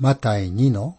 マタイ2の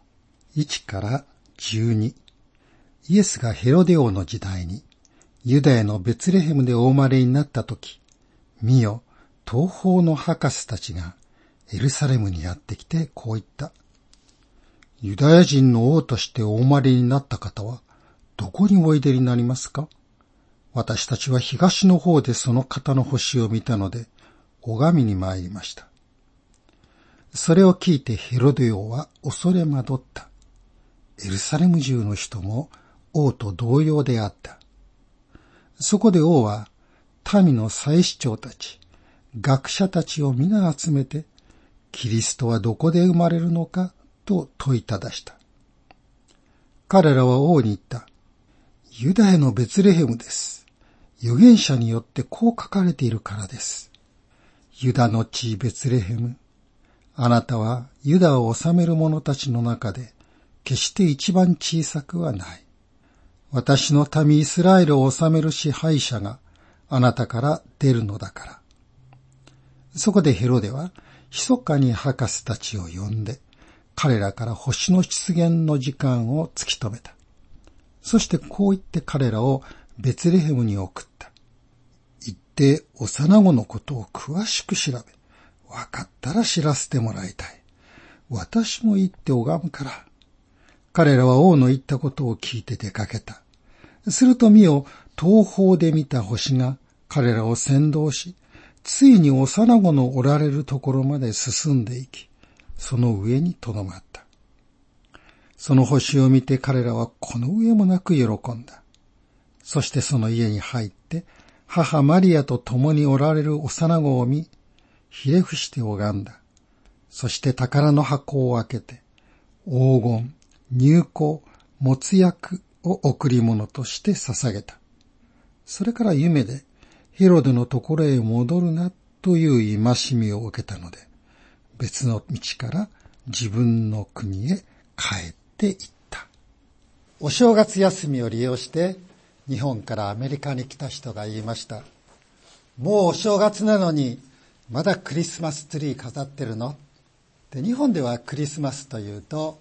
1から12。イエスがヘロデ王の時代にユダヤのベツレヘムでお生まれになったとき、見よ、東方の博士たちがエルサレムにやってきてこう言った。ユダヤ人の王としてお生まれになった方はどこにおいでになりますか？私たちは東の方でその方の星を見たので拝みに参りました。それを聞いてヘロデ王は恐れ惑った。エルサレム中の人も王と同様であった。そこで王は民の祭司長たち、学者たちを皆集めて、キリストはどこで生まれるのかと問いただした。彼らは王に言った。ユダヤのベツレヘムです。預言者によってこう書かれているからです。ユダの地ベツレヘム。あなたはユダを治める者たちの中で決して一番小さくはない。私の民イスラエルを治める支配者があなたから出るのだから。そこでヘロデは密かに博士たちを呼んで彼らから星の出現の時間を突き止めた。そしてこう言って彼らをベツレヘムに送った。行って幼子のことを詳しく調べ、わかったら知らせてもらいたい。私も行って拝むから。彼らは王の言ったことを聞いて出かけた。すると見よ、東方で見た星が彼らを先導し、ついに幼子のおられるところまで進んでいき、その上にとどまった。その星を見て彼らはこの上もなく喜んだ。そしてその家に入って、母マリアと共におられる幼子を見、ひれ伏して拝んだ。そして宝の箱を開けて、黄金、乳香、没薬を贈り物として捧げた。それから夢で、ヘロデのところへ戻るなという戒めを受けたので、別の道から自分の国へ帰っていった。お正月休みを利用して日本からアメリカに来た人が言いました。もうお正月なのにまだクリスマスツリー飾ってるの？で、日本ではクリスマスというと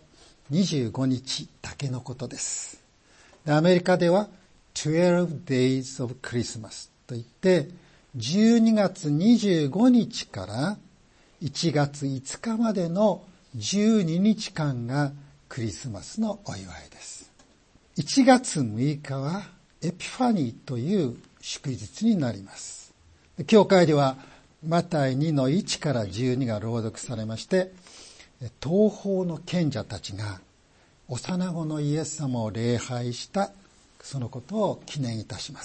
25日だけのことです。で、アメリカでは12 days of Christmas といって12月25日から1月5日までの12日間がクリスマスのお祝いです。1月6日はエピファニーという祝日になります。教会ではマタイ2の1から12が朗読されまして、東方の賢者たちが幼子のイエス様を礼拝したそのことを記念いたします。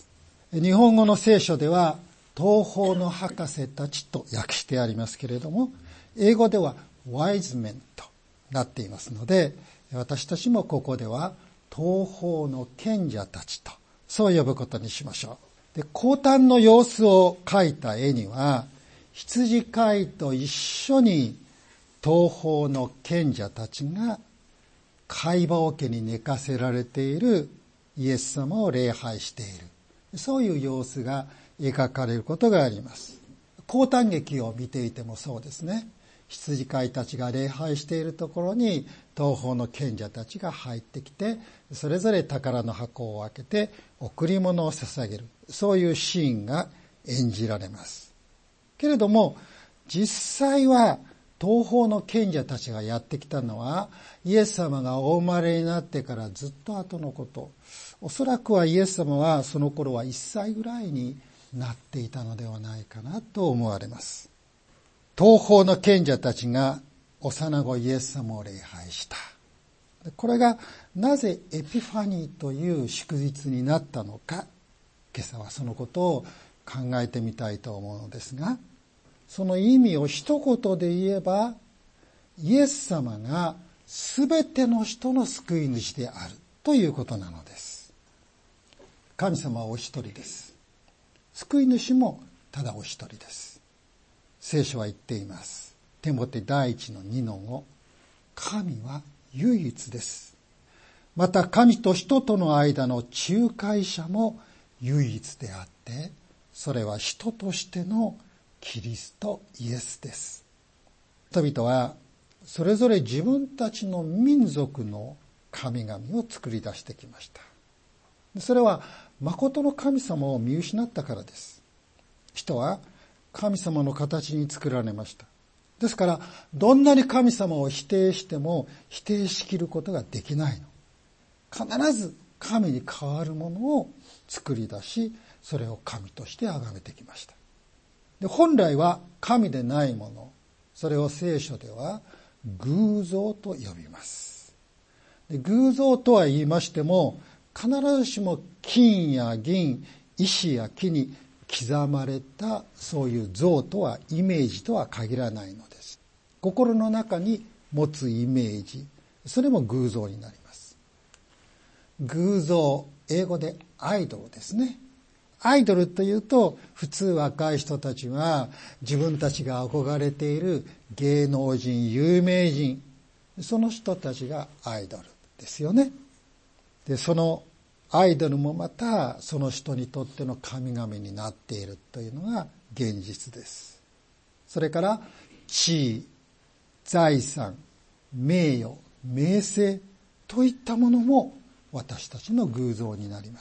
日本語の聖書では東方の博士たちと訳してありますけれども、英語では wise men となっていますので、私たちもここでは東方の賢者たちとそう呼ぶことにしましょう。で、降誕の様子を描いた絵には、羊飼いと一緒に東方の賢者たちが貝羽桶に寝かせられているイエス様を礼拝している、そういう様子が描かれることがあります。降誕劇を見ていてもそうですね。羊飼いたちが礼拝しているところに東方の賢者たちが入ってきて、それぞれ宝の箱を開けて贈り物を捧げる、そういうシーンが演じられます。けれども実際は東方の賢者たちがやってきたのはイエス様がお生まれになってからずっと後のこと。おそらくはイエス様はその頃は1歳ぐらいになっていたのではないかなと思われます。東方の賢者たちが幼子イエス様を礼拝した。これがなぜエピファニーという祝日になったのか、今朝はそのことを考えてみたいと思うのですが、その意味を一言で言えば、イエス様がすべての人の救い主であるということなのです。神様はお一人です。救い主もただお一人です。聖書は言っています。テモテ第一の2の5、神は唯一です。また神と人との間の仲介者も唯一であって、それは人としてのキリストイエスです。人々はそれぞれ自分たちの民族の神々を作り出してきました。それは誠の神様を見失ったからです。人は神様の形に作られました。ですから、どんなに神様を否定しても否定しきることができないの。必ず神に代わるものを作り出し、それを神として崇めてきました。で、本来は神でないもの、それを聖書では偶像と呼びます。で、偶像とは言いましても、必ずしも金や銀、石や木に刻まれたそういう像とはイメージとは限らないのです。心の中に持つイメージ、それも偶像になります。偶像、英語でアイドルですね。アイドルというと、普通若い人たちは自分たちが憧れている芸能人、有名人、その人たちがアイドルですよね。で、そのアイドルもまたその人にとっての神々になっているというのが現実です。それから地位、財産、名誉、名声といったものも私たちの偶像になります。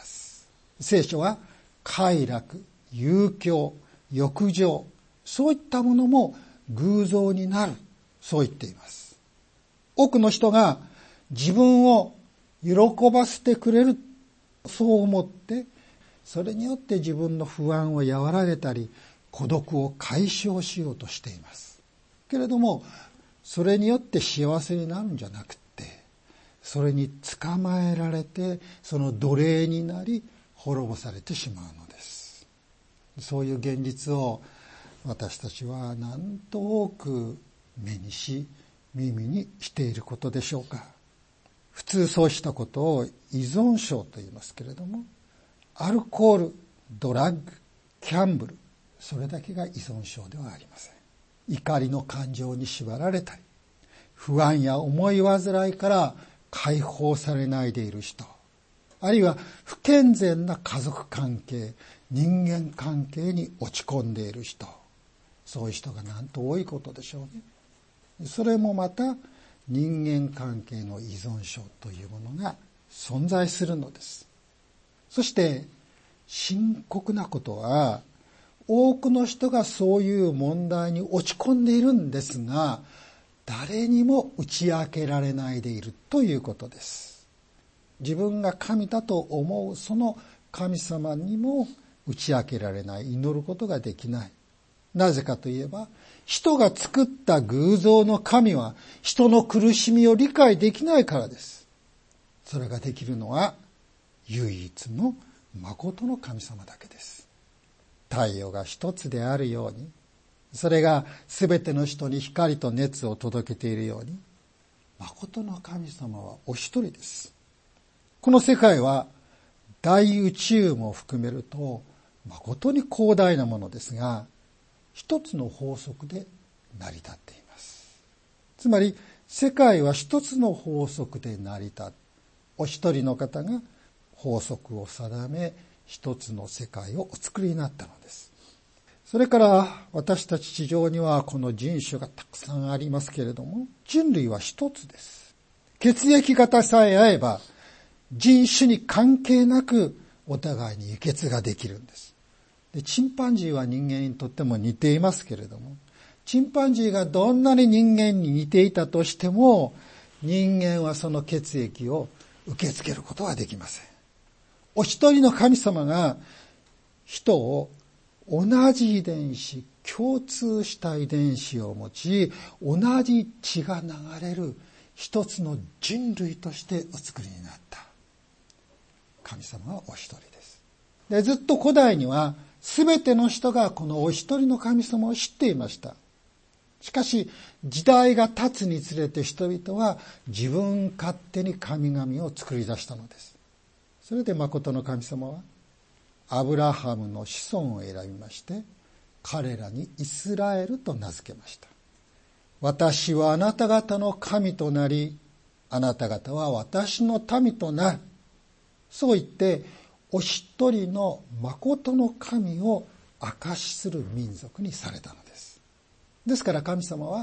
聖書は快楽、遊興、欲情、そういったものも偶像になる、そう言っています。多くの人が自分を喜ばせてくれる、そう思って、それによって自分の不安を和らげたり、孤独を解消しようとしています。けれども、それによって幸せになるんじゃなくて、それに捕まえられて、その奴隷になり、滅ぼされてしまうのです。そういう現実を私たちはなんと多く目にし、耳にしていることでしょうか。普通そうしたことを依存症と言いますけれども、アルコール、ドラッグ、ギャンブル、それだけが依存症ではありません。怒りの感情に縛られたり、不安や思い煩いから解放されないでいる人、あるいは不健全な家族関係、人間関係に落ち込んでいる人、そういう人がなんと多いことでしょうね。それもまた人間関係の依存症というものが存在するのです。そして深刻なことは、多くの人がそういう問題に落ち込んでいるんですが、誰にも打ち明けられないでいるということです。自分が神だと思うその神様にも打ち明けられない、祈ることができない。なぜかといえば、人が作った偶像の神は人の苦しみを理解できないからです。それができるのは唯一の誠の神様だけです。太陽が一つであるように、それがすべての人に光と熱を届けているように、誠の神様はお一人です。この世界は大宇宙も含めると誠に広大なものですが、一つの法則で成り立っています。つまり世界は一つの法則で成り立つ。お一人の方が法則を定め、一つの世界をお作りになったのです。それから私たち地上にはこの人種がたくさんありますけれども、人類は一つです。血液型さえ合えば人種に関係なくお互いに輸血ができるんです。で、チンパンジーは人間にとっても似ていますけれども、チンパンジーがどんなに人間に似ていたとしても、人間はその血液を受け付けることはできません。お一人の神様が人を同じ遺伝子、共通した遺伝子を持ち、同じ血が流れる一つの人類としてお作りになった神様はお一人です。で、ずっと古代には全ての人がこのお一人の神様を知っていました。しかし時代が経つにつれて人々は自分勝手に神々を作り出したのです。それで誠の神様はアブラハムの子孫を選びまして、彼らにイスラエルと名付けました。私はあなた方の神となり、あなた方は私の民となる。そう言って、お一人の誠の神を証しする民族にされたのです。ですから神様は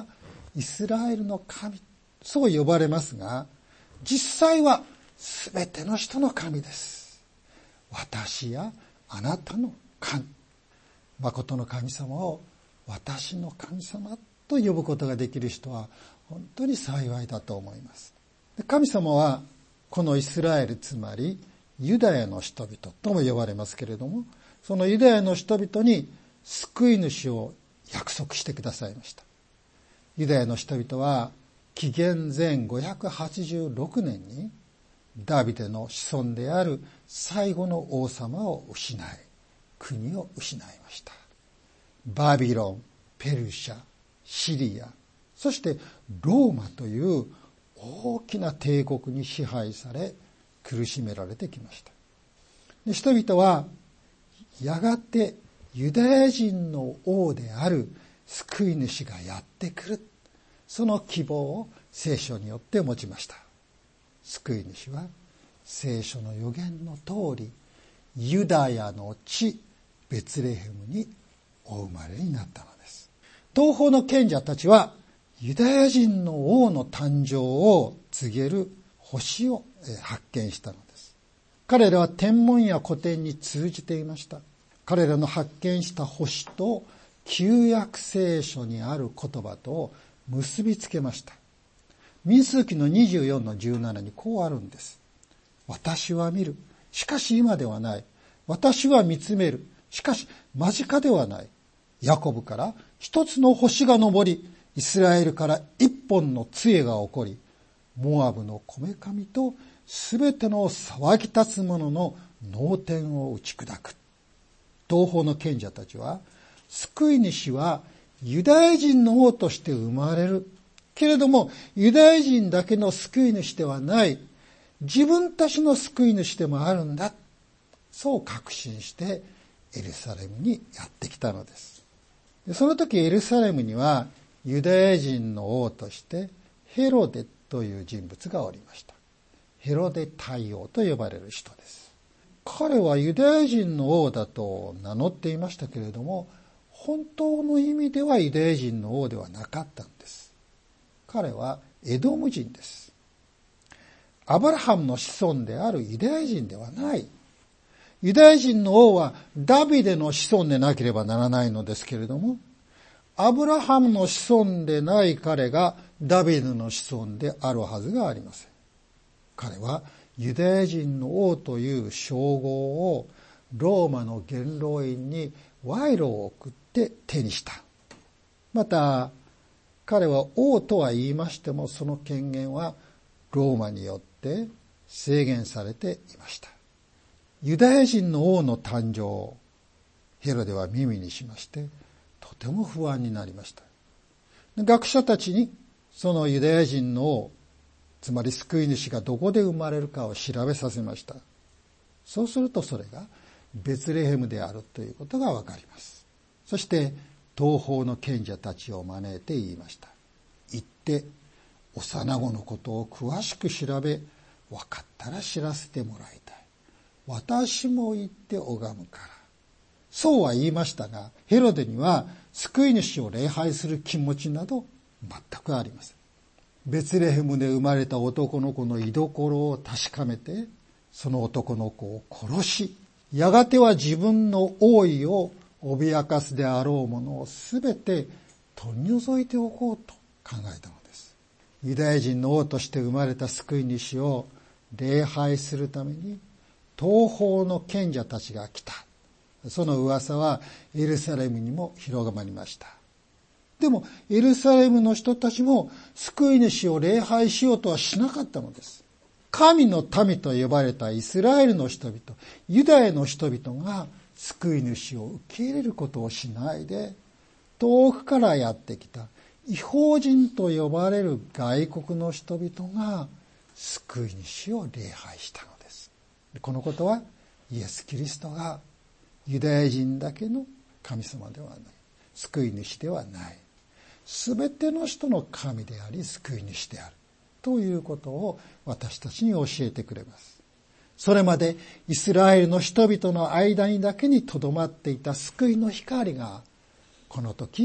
イスラエルの神、そう呼ばれますが、実際はすべての人の神です。私やあなたの神、誠の神様を私の神様と呼ぶことができる人は本当に幸いだと思います。神様はこのイスラエル、つまりユダヤの人々とも呼ばれますけれども、そのユダヤの人々に救い主を約束してくださいました。ユダヤの人々は紀元前586年にダビデの子孫である最後の王様を失い、国を失いました。バビロン、ペルシャ、シリア、そしてローマという大きな帝国に支配され苦しめられてきました。で、人々はやがてユダヤ人の王である救い主がやってくる、その希望を聖書によって持ちました。救い主は聖書の予言の通り、ユダヤの地ベツレヘムにお生まれになったのです。東方の賢者たちはユダヤ人の王の誕生を告げる星を発見したのです。彼らは天文や古典に通じていました。彼らの発見した星と旧約聖書にある言葉と結びつけました。民数記の24の17にこうあるんです。私は見る、しかし今ではない。私は見つめる、しかし間近ではない。ヤコブから一つの星が昇り、イスラエルから一本の杖が起こり、モアブのこめかみとすべての騒ぎ立つ者の脳天を打ち砕く。東方の賢者たちは、救い主はユダヤ人の王として生まれる。けれども、ユダヤ人だけの救い主ではない、自分たちの救い主でもあるんだ。そう確信してエルサレムにやってきたのです。その時エルサレムにはユダヤ人の王としてヘロデという人物がおりました。ヘロデ大王と呼ばれる人です。彼はユダヤ人の王だと名乗っていましたけれども、本当の意味ではユダヤ人の王ではなかったんです。彼はエドム人です。アブラハムの子孫であるユダヤ人ではない。ユダヤ人の王はダビデの子孫でなければならないのですけれども、アブラハムの子孫でない彼がダビデの子孫であるはずがありません。彼はユダヤ人の王という称号をローマの元老院に賄賂を送って手にした。また彼は王とは言いましても、その権限はローマによって制限されていました。ユダヤ人の王の誕生をヘロデは耳にしまして、とても不安になりました。学者たちにそのユダヤ人の王、つまり救い主がどこで生まれるかを調べさせました。そうするとそれがベツレヘムであるということがわかります。そして東方の賢者たちを招いて言いました。行って幼子のことを詳しく調べ、分かったら知らせてもらいたい。私も行って拝むから。そうは言いましたが、ヘロデには救い主を礼拝する気持ちなど全くありません。ベツレヘムで生まれた男の子の居所を確かめて、その男の子を殺し、やがては自分の王位を脅かすであろうものをすべて取り除いておこうと考えたのです。ユダヤ人の王として生まれた救い主を礼拝するために東方の賢者たちが来た。その噂はエルサレムにも広まりました。でもエルサレムの人たちも救い主を礼拝しようとはしなかったのです。神の民と呼ばれたイスラエルの人々、ユダヤの人々が救い主を受け入れることをしないで、遠くからやってきた異邦人と呼ばれる外国の人々が救い主を礼拝したのです。このことはイエス・キリストがユダヤ人だけの神様ではない、救い主ではない、すべての人の神であり救い主であるということを私たちに教えてくれます。それまでイスラエルの人々の間にだけにとどまっていた救いの光がこの時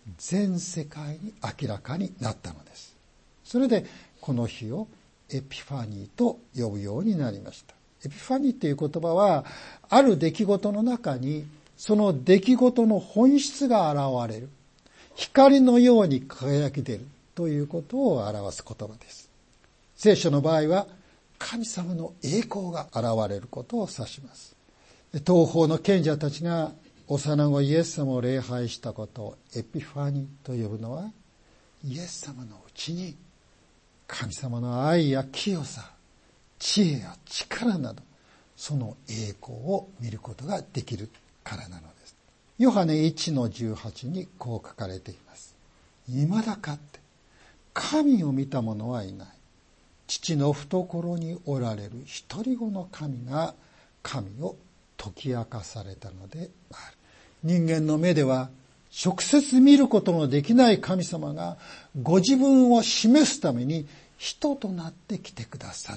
全世界に明らかになったのです。それでこの日をエピファニーと呼ぶようになりました。エピファニーという言葉は、ある出来事の中にその出来事の本質が現れる、光のように輝き出るということを表す言葉です。聖書の場合は神様の栄光が現れることを指します。東方の賢者たちが幼子イエス様を礼拝したことをエピファニーと呼ぶのは、イエス様のうちに神様の愛や清さ、知恵や力など、その栄光を見ることができるからなのです。ヨハネ 1-18 にこう書かれています。未だかって神を見た者はいない。父の懐におられる一人子の神が神を解き明かされたのである。人間の目では直接見ることのできない神様がご自分を示すために人となって来てくださった。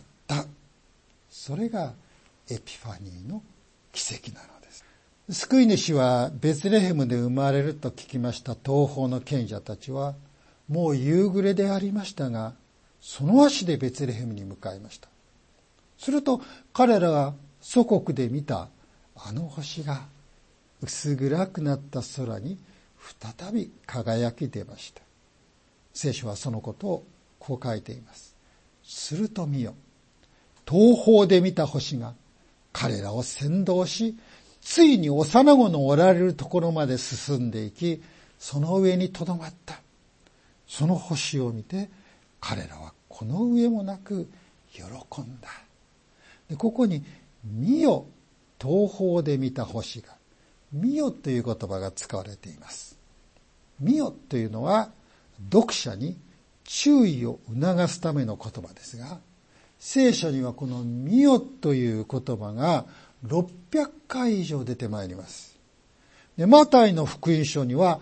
それがエピファニーの奇跡なのです。救い主はベツレヘムで生まれると聞きました東方の賢者たちは、もう夕暮れでありましたが、その足でベツレヘムに向かいました。すると彼らが祖国で見たあの星が薄暗くなった空に再び輝き出ました。聖書はそのことをこう書いています。すると見よ、東方で見た星が彼らを先導し、ついに幼子のおられるところまで進んでいき、その上にとどまった。その星を見て彼らはこの上もなく喜んだ。で、ここに見よ、東方で見た星が、見よという言葉が使われています。見よというのは読者に注意を促すための言葉ですが、聖書にはこの見よという言葉が600回以上出てまいります。で、マタイの福音書には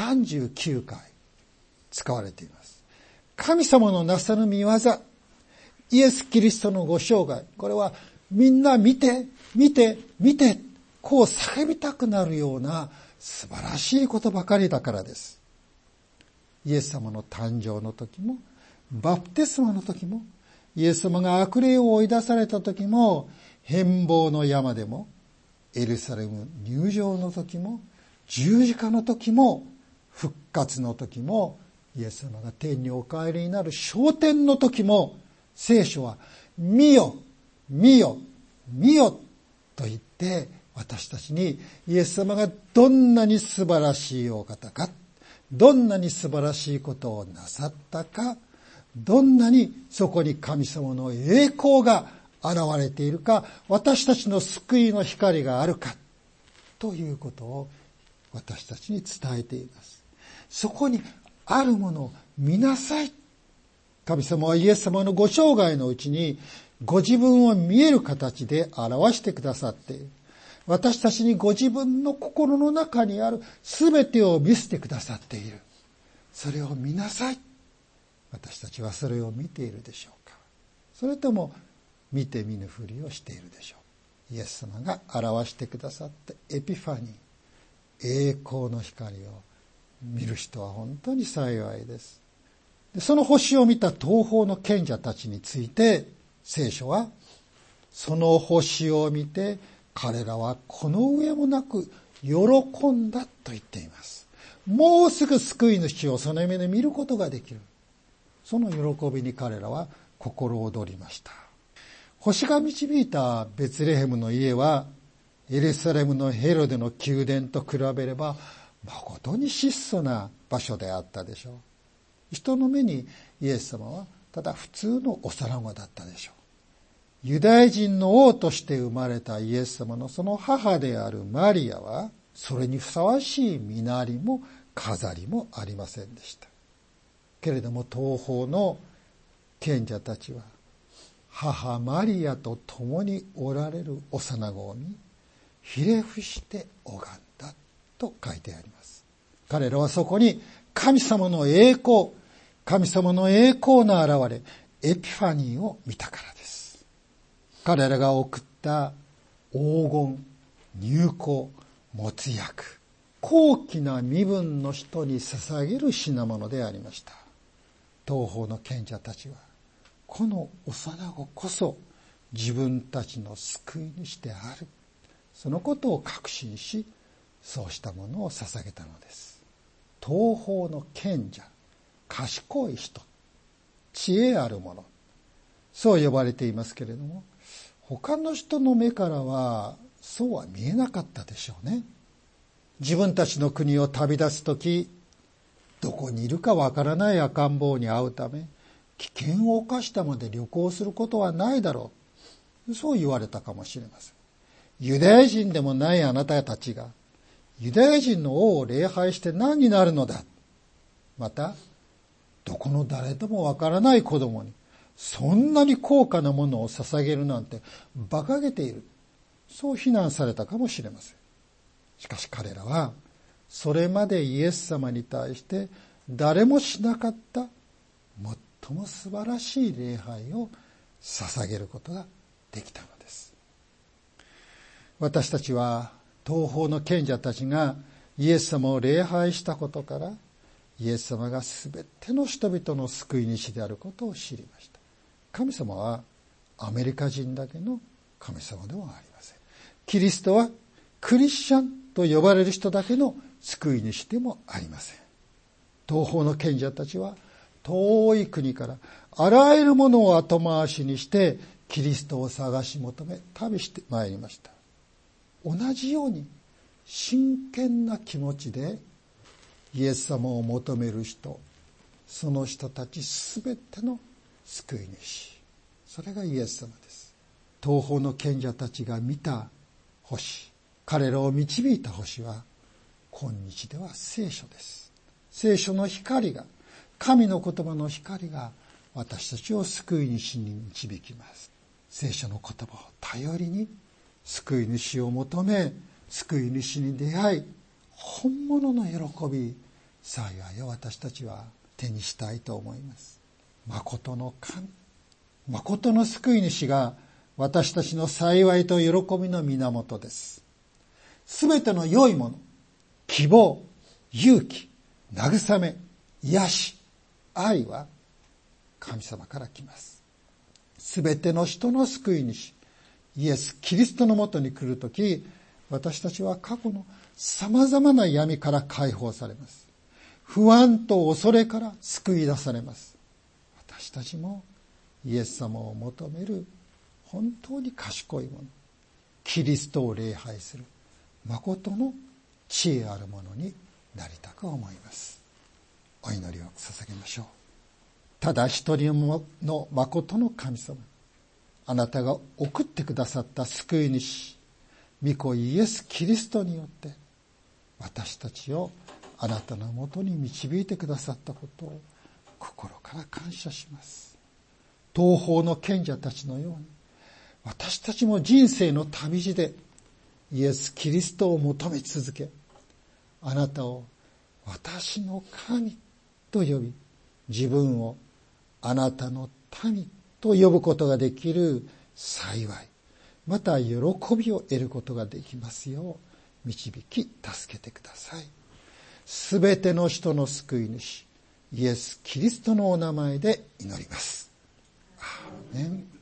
39回使われています。神様のなさる見業、イエス・キリストのご生涯、これはみんな見て、見て、見て、こう叫びたくなるような素晴らしいことばかりだからです。イエス様の誕生の時も、バプテスマの時も、イエス様が悪霊を追い出された時も、変貌の山でも、エルサレム入場の時も、十字架の時も、復活の時も、イエス様が天にお帰りになる昇天の時も、聖書は見よ、見よ、見よと言って私たちにイエス様がどんなに素晴らしいお方か、どんなに素晴らしいことをなさったか、どんなにそこに神様の栄光が現れているか、私たちの救いの光があるかということを私たちに伝えています。そこにあるものを見なさい。神様はイエス様のご生涯のうちにご自分を見える形で表してくださっている。私たちにご自分の心の中にあるすべてを見せてくださっている。それを見なさい。私たちはそれを見ているでしょうか。それとも見て見ぬふりをしているでしょう。イエス様が表してくださったエピファニー、栄光の光を見る人は本当に幸いです。その星を見た東方の賢者たちについて聖書は、その星を見て彼らはこの上もなく喜んだと言っています。もうすぐ救い主をその目で見ることができる。その喜びに彼らは心躍りました。星が導いたベツレヘムの家はエルサレムのヘロデの宮殿と比べれば誠に質素な場所であったでしょう。人の目にイエス様はただ普通の幼子だったでしょう。ユダヤ人の王として生まれたイエス様のその母であるマリアは、それにふさわしい身なりも飾りもありませんでした。けれども東方の賢者たちは、母マリアと共におられる幼子を見、ひれ伏して拝んだと書いてあります。彼らはそこに神様の栄光、神様の栄光の現れ、エピファニーを見たからです。彼らが送った黄金、入香、没薬、 高貴な身分の人に捧げる品物でありました。東方の賢者たちは、この幼子こそ自分たちの救い主である。そのことを確信し、そうしたものを捧げたのです。東方の賢者、賢い人、知恵ある者、そう呼ばれていますけれども、他の人の目からはそうは見えなかったでしょうね。自分たちの国を旅立つとき、どこにいるかわからない赤ん坊に会うため、危険を冒したまで旅行することはないだろう。そう言われたかもしれません。ユダヤ人でもないあなたたちが、ユダヤ人の王を礼拝して何になるのだ。また、どこの誰ともわからない子供に、そんなに高価なものを捧げるなんて馬鹿げている。そう非難されたかもしれません。しかし彼らは、それまでイエス様に対して誰もしなかった最も素晴らしい礼拝を捧げることができたのです。私たちは東方の賢者たちがイエス様を礼拝したことから、イエス様がすべての人々の救い主であることを知りました。神様はアメリカ人だけの神様ではありません。キリストはクリスチャンと呼ばれる人だけの救い主でもありません。東方の賢者たちは遠い国からあらゆるものを後回しにしてキリストを探し求め旅してまいりました。同じように真剣な気持ちでイエス様を求める人、その人たちすべての救い主、それがイエス様です。東方の賢者たちが見た星、彼らを導いた星は今日では聖書です。聖書の光が、神の言葉の光が私たちを救い主に導きます。聖書の言葉を頼りに救い主を求め、救い主に出会い、本物の喜び、幸いを私たちは手にしたいと思います。誠の神、誠の救い主が私たちの幸いと喜びの源です。すべての良いもの、希望、勇気、慰め、癒し、愛は神様から来ます。すべての人の救い主、イエス・キリストのもとに来るとき、私たちは過去の様々な闇から解放されます。不安と恐れから救い出されます。私たちもイエス様を求める本当に賢いもの、キリストを礼拝する誠の知恵あるものになりたく思います。お祈りを捧げましょう。ただ一人の誠の神様、あなたが送ってくださった救い主、御子イエス・キリストによって私たちをあなたのもとに導いてくださったことを心から感謝します。東方の賢者たちのように私たちも人生の旅路でイエス・キリストを求め続け、あなたを私の神と呼び、自分をあなたの民と呼ぶことができる幸い、また喜びを得ることができますよう導き助けてください。すべての人の救い主、イエス・キリストのお名前で祈ります。アーメン。